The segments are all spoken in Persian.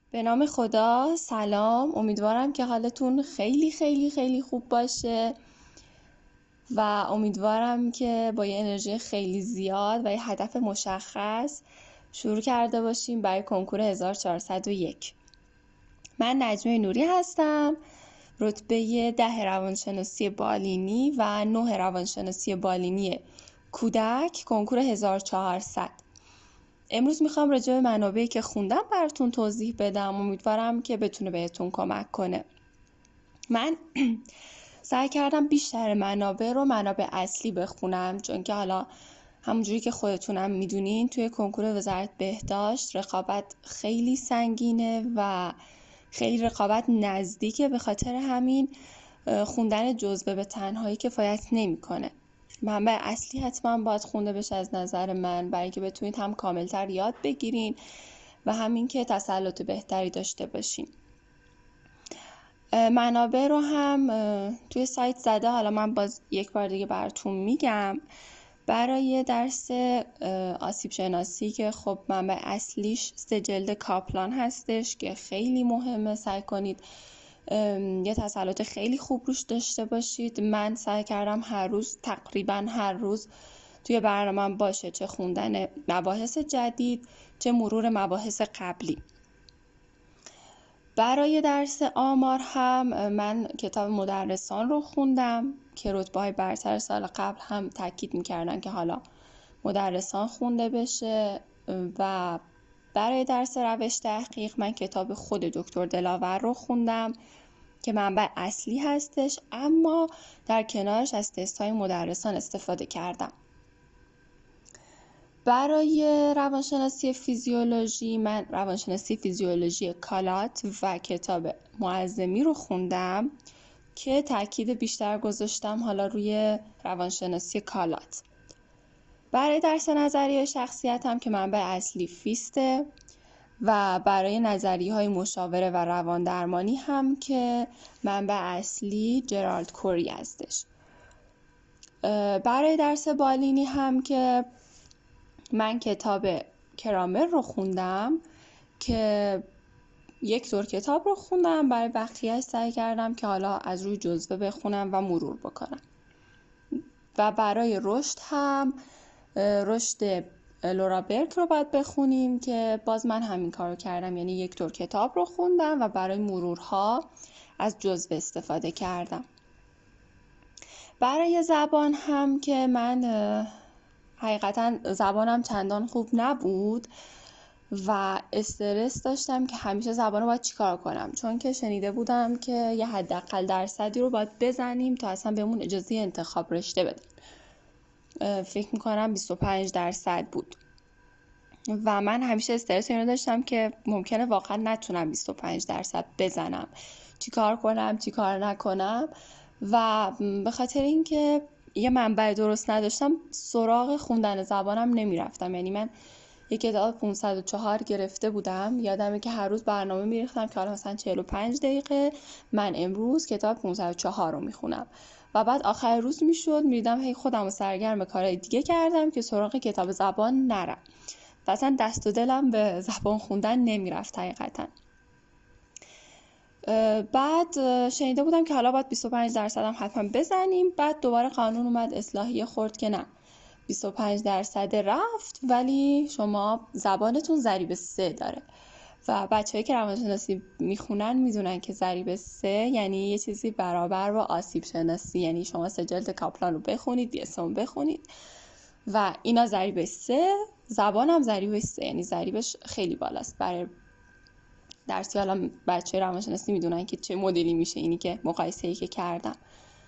به نام خدا. سلام، امیدوارم که حالتون خیلی خیلی خیلی خوب باشه و امیدوارم که با یه انرژی خیلی زیاد و یه هدف مشخص شروع کرده باشیم برای کنکور 1401. من نجمه نوری هستم، رتبه 10 روانشناسی بالینی و 9 روانشناسی بالینی کودک، کنکور 1400. امروز میخوام راجع به منابعی که خوندم براتون توضیح بدم. امیدوارم که بتونه بهتون کمک کنه. من سعی کردم بیشتر منابع اصلی بخونم، چون که حالا همونجوری که خودتونم میدونین توی کنکور وزارت بهداشت رقابت خیلی سنگینه و خیلی رقابت نزدیکه. به خاطر همین خوندن جزوه به تنهایی کفایت نمیکنه. منبع اصلی حتما باید خونده بشه از نظر من، برای اینکه بتونید هم کاملتر یاد بگیرین و همین که تسلط بهتری داشته باشین. منابع رو هم توی سایت زده، حالا من باز یک بار دیگه براتون میگم. برای درس آسیب شناسی که خب منبع اصلیش 3 جلد کاپلان هستش که خیلی مهمه، سعی کنید یه تسلط خیلی خوب روش داشته باشید. من سعی کردم تقریبا هر روز توی برنامه‌ام باشه، چه خوندن مباحث جدید چه مرور مباحث قبلی. برای درس آمار هم من کتاب مدرسان رو خوندم که رتبه‌های برتر سال قبل هم تاکید می‌کردن که حالا مدرسان خونده بشه. و برای درس روش تحقیق من کتاب خود دکتر دلاور رو خوندم که منبع اصلی هستش، اما در کنارش از تست‌های مدرسان استفاده کردم. برای روانشناسی فیزیولوژی من روانشناسی فیزیولوژی کالات و کتاب معظمی رو خوندم که تاکید بیشتر گذاشتم حالا روی روانشناسی کالات. برای درس نظریه شخصیت هم که منبع اصلی فیسته و برای نظریه‌های مشاوره و روان درمانی هم که منبع اصلی جرالد کوری هستش. برای درس بالینی هم که من کتاب کرامر رو خوندم که یک دور کتاب رو خوندم. برای بقیه‌اش سعی کردم که حالا از روی جزوه بخونم و مرور بکنم. و برای رشد هم رشد لورا برک رو باید بخونیم که باز من همین کار رو کردم، یعنی یک دور کتاب رو خوندم و برای مرورها از جزوه استفاده کردم. برای زبان هم که من حقیقتا زبانم چندان خوب نبود و استرس داشتم که همیشه زبان رو باید چیکار کنم، چون که شنیده بودم که یه حداقل درصدی رو باید بزنیم تا اصلا بهمون اجازه انتخاب رشته بدن. فکر میکنم 25% بود و من همیشه استرس اینو داشتم که ممکنه واقعا نتونم 25% بزنم، چیکار کنم چیکار نکنم. و به خاطر اینکه یه منبع درست نداشتم سراغ خوندن زبانم نمیرفتم. یعنی من یک کتاب 504 گرفته بودم، یادمه که هر روز برنامه میریختم که حالا مثلا 45 دقیقه من امروز کتاب 504 رو میخونم و بعد آخر روز میشد میدیدم هی خودم رو سرگرم کارهای دیگه کردم که سراغ کتاب زبان نرم و اصلا دست و دلم به زبان خوندن نمیرفت حقیقتا. بعد شنیده بودم که حالا باید 25% هم حتما بزنیم. بعد دوباره قانون اومد اصلاحیه خورد که نه، 25% رفت ولی شما زبانتون ضریب 3 داره و بچه‌هایی که روانشناسی میخونن میدونن که ضریب 3 یعنی یه چیزی برابر با آسیب شناسی. یعنی شما 3 جلد کاپلان رو بخونید، دی‌اس-ام بخونید و اینا ضریب 3، زبانم ضریب 3، یعنی ضریبش خیلی بالاست. برای درسی حالا بچه روانشناسی میدونن که چه مدلی میشه، اینی که مقایسه‌ای که کردم.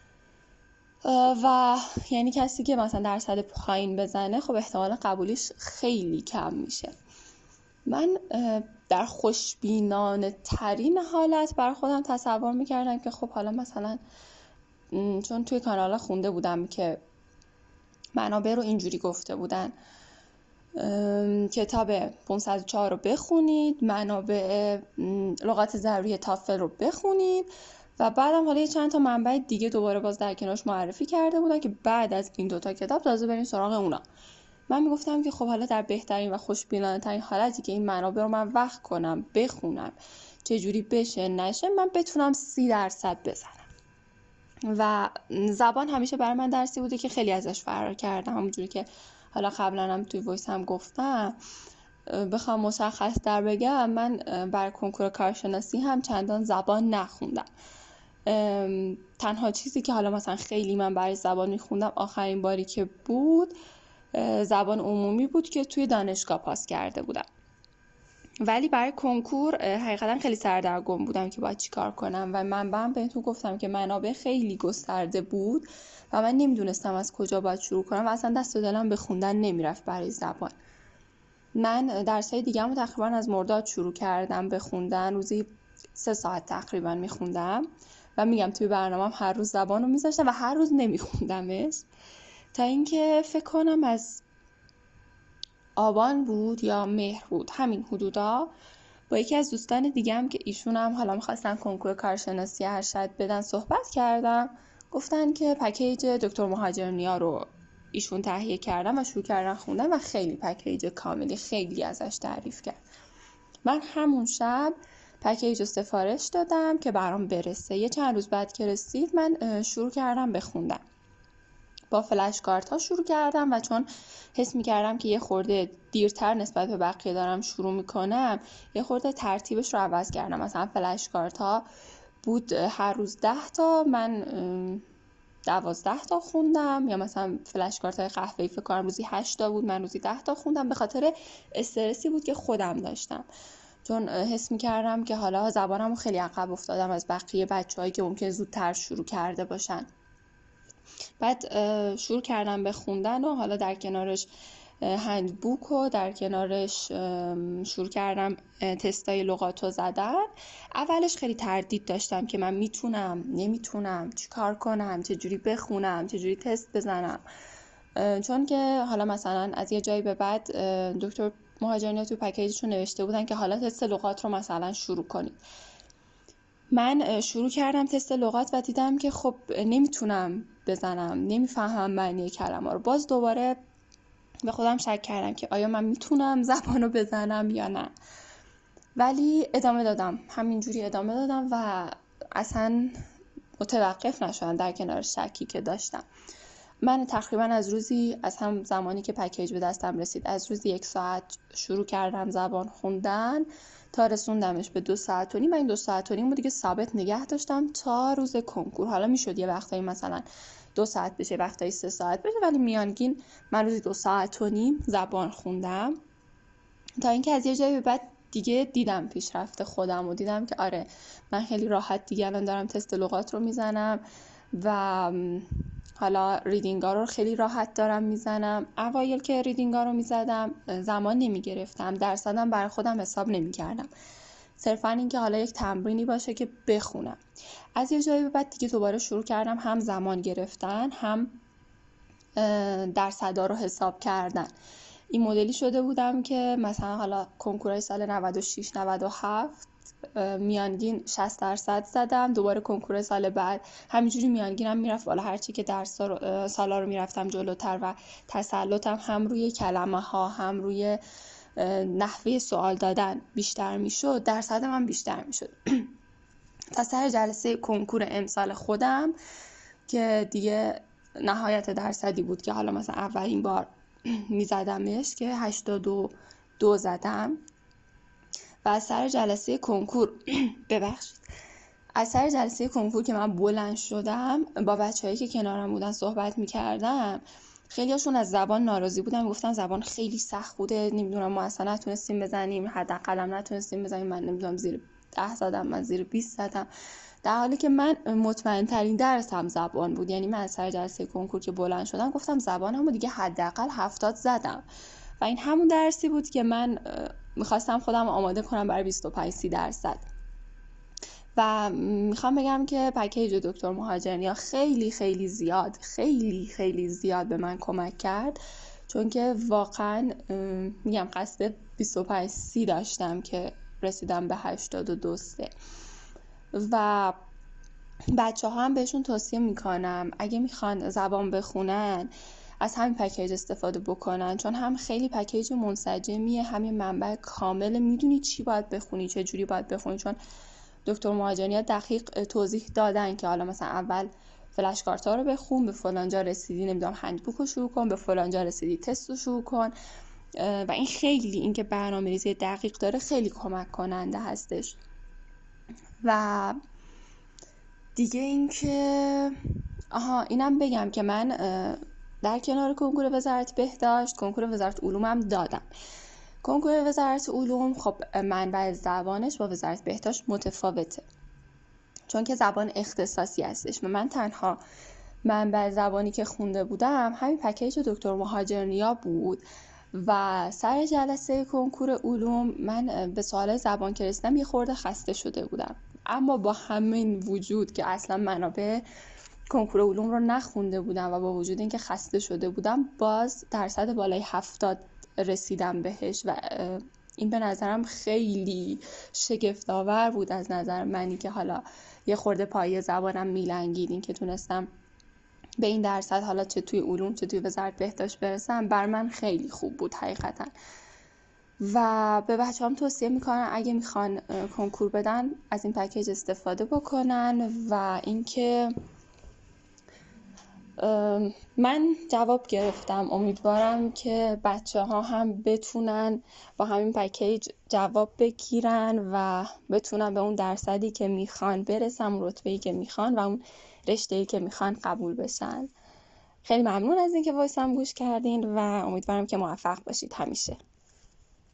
و یعنی کسی که مثلا درصد پایین بزنه خب احتمال قبولیش خیلی کم میشه. من در خوشبینانه ترین حالت بر خودم تصور میکردم که خب حالا مثلا چون توی کانالا خونده بودم که منابع رو اینجوری گفته بودن کتاب 504 رو بخونید، منابع لغات ضروری تافل رو بخونید و بعدم حالا یه چند تا منبع دیگه دوباره باز در کنارش معرفی کرده بودن که بعد از این دوتا کتاب تازه بریم سراغ اونا. من میگفتم که خب حالا در بهترین و خوشبینانه ترین حالتی که این منابع رو من وقت کنم، بخونم، چجوری بشه نشه، من بتونم 30% بزنم. و زبان همیشه برای من درسی بوده که خیلی ازش فرار کردم. همونجوری که حالا قبلا هم توی وایس هم گفتم، بخوام مشخص در بگم، من برای کنکور کارشناسی هم چندان زبان نخوندم. تنها چیزی که حالا مثلا خیلی من برای زبان میخوندم آخرین باری که بود زبان عمومی بود که توی دانشگاه پاس کرده بودم. ولی برای کنکور حقیقتا خیلی سردرگم بودم که باید چی کار کنم و من بهتون گفتم که منابع خیلی گسترده بود و من نمیدونستم از کجا باید شروع کنم و اصلا دست و دلم به خوندن نمیرفت برای زبان. من درسای دیگه‌مو تقریبا از مرداد شروع کردم به خوندن، روزی 3 ساعت تقریبا میخوندم و میگم توی برنامه‌ام هر روز زبان رو میذاشتم و هر روز نمیخوندمش، تا اینکه فکر کنم از آبان بود یا مهر بود، همین حدودا، با یکی از دوستان دیگه‌ام که ایشون هم حالا میخواستن کنکور کارشناسی ارشد بدن صحبت کردم. گفتن که پکیج دکتر مهاجرنیا رو ایشون تهیه کردن و شروع کردن خوندن و خیلی پکیج کاملی، خیلی ازش تعریف کرد. من همون شب پکیج رو سفارش دادم که برام برسه. یه چند روز بعد که رسید من شروع کردم به خوندن. با فلش کارت ها شروع کردم و چون حس می‌کردم که یه خورده دیرتر نسبت به بقیه دارم شروع میکنم، یه خورده ترتیبش رو عوض کردم. مثلا فلش کارت ها بود هر روز 10 تا، من 12 تا خوندم، یا مثلا فلش کارت های قهوه‌ای فکر کنم روزی 8 تا بود، من روزی 10 تا خوندم. به خاطر استرسی بود که خودم داشتم، چون حس می‌کردم که حالا زبانمو خیلی عقب افتادم از بقیه بچه‌هایی که ممکن زودتر شروع کرده باشن. بعد شروع کردم به خوندن و حالا در کنارش هندبوک و در کنارش شروع کردم تستای لغاتو زدن. اولش خیلی تردید داشتم که من میتونم نمیتونم، چی کار کنم، چجوری بخونم، چجوری تست بزنم، چون که حالا مثلا از یه جایی به بعد دکتر مهاجرنیا تو پکیجشون نوشته بودن که حالا تست لغات رو مثلا شروع کنید. من شروع کردم تست لغات و دیدم که خب نمیتونم بزنم، نمیفهمم معنی کلمه رو. باز دوباره به خودم شک کردم که آیا من میتونم زبانو بزنم یا نه، ولی ادامه دادم، همینجوری ادامه دادم و اصلا متوقف نشدم در کنار شکی که داشتم. من تقریبا از هم زمانی که پکیج به دستم رسید، از روزی 1 ساعت شروع کردم زبان خوندن تا رسوندمش به 2 ساعت و نیم. من این 2 ساعت و نیم رو دیگه ثابت نگه داشتم تا روز کنکور. حالا میشد یه وقتایی مثلا 2 ساعت بشه، وقتایی 3 ساعت بشه، ولی میانگین من روزی 2 ساعت و نیم زبان خوندم، تا اینکه از یه جایی به بعد دیگه دیدم پیشرفت خودم و دیدم که آره من خیلی راحت دیگه الان دارم تست لغات رو میزنم و حالا ریدینگا رو خیلی راحت دارم میزنم. اوایل که ریدینگا رو میزدم زمان نمیگرفتم، درصدم برای خودم حساب نمیکردم، صرفا این که حالا یک تمرینی باشه که بخونم. از یه جایی به بعد دیگه دوباره شروع کردم هم زمان گرفتن هم درصدا رو حساب کردن. این مدلی شده بودم که مثلا حالا کنکورای سال 96 97 میانگین 60% زدم، دوباره کنکور سال بعد همینجوری میانگینم میرفت بالا، هرچی که درس سالا رو میرفتم جلوتر و تسلطم هم روی کلمه ها هم روی نحوه سوال دادن بیشتر میشد، درصدم هم بیشتر میشد. تا سر جلسه کنکور امسال خودم که دیگه نهایت درصدی بود که حالا مثلا اولین بار میزدمش که 82 زدم. و از سر جلسه کنکور از سر جلسه کنکور که من بلند شدم، با بچه‌هایی که کنارم بودن صحبت می‌کردم، خیلیاشون از زبان ناراضی بودن، گفتن زبان خیلی سخت بوده، نمیدونم ما اصلا نتونستیم بزنیم، حداقل هم نتونستیم بزنیم، من نمیدونم زیر 10 زدم، من زیر 20 زدم، در حالی که من مطمئن ترین درسم زبان بود. یعنی من از سر جلسه کنکور که بلند شدم گفتم زبانمو دیگه حداقل 70 زدم و این همون درسی بود که من میخواستم خودم آماده کنم برای 25-30%. و میخوام بگم که پکیج دکتر مهاجرنیا خیلی خیلی زیاد به من کمک کرد، چون که واقعا میگم قصد 25-30 داشتم که رسیدم به 82-3. و بچه ها هم بهشون توصیه میکنم اگه میخوان زبان بخونن، از همین پکیج استفاده بکنن، چون هم خیلی پکیج منسجمیه، همین منبع کامل، میدونی چی باید بخونی، چه جوری باید بخونی. چون دکتر مهاجرنیا دقیق توضیح دادن که حالا مثلا اول فلش کارت ها رو بخون، به فلان جا رسیدی نمیدونم هندبوک رو شروع کن، به فلان جا رسیدی تست رو شروع کن. و این خیلی، این که برنامه‌ریزی دقیق داره، خیلی کمک کننده هستش. و دیگه این که اینم بگم که من در کنار کنکور وزارت بهداشت کنکور وزارت علومم دادم. کنکور وزارت علوم خب منبع زبانش با وزارت بهداشت متفاوته، چون که زبان اختصاصی هستش و من تنها منبع زبانی که خونده بودم همین پکیج دکتر مهاجرنیا بود. و سر جلسه کنکور علوم من به سوال زبان که رسیدم یه خورده خسته شده بودم، اما با همین وجود که اصلا منابع کنکور علوم رو نخونده بودم و با وجود اینکه خسته شده بودم، باز درصد بالای 70 رسیدم بهش و این به نظرم خیلی شگفت‌آور بود از نظر منی که حالا یه خورده پایه زبانم میلنگید. این که تونستم به این درصد حالا چه توی علوم چه توی وزارت بهداشت برسم بر من خیلی خوب بود حقیقتا. و به بچه‌هام توصیه میکنم اگه میخوان کنکور بدن از این پکیج استفاده بکنن. و اینکه من جواب گرفتم، امیدوارم که بچه‌ها هم بتونن با همین پکیج جواب بگیرن و بتونن به اون درصدی که میخوان برسن، اون رتبه‌ای که میخوان و اون رشته‌ای که میخوان قبول بشن. خیلی ممنون از اینکه وایسم گوش کردین و امیدوارم که موفق باشید همیشه.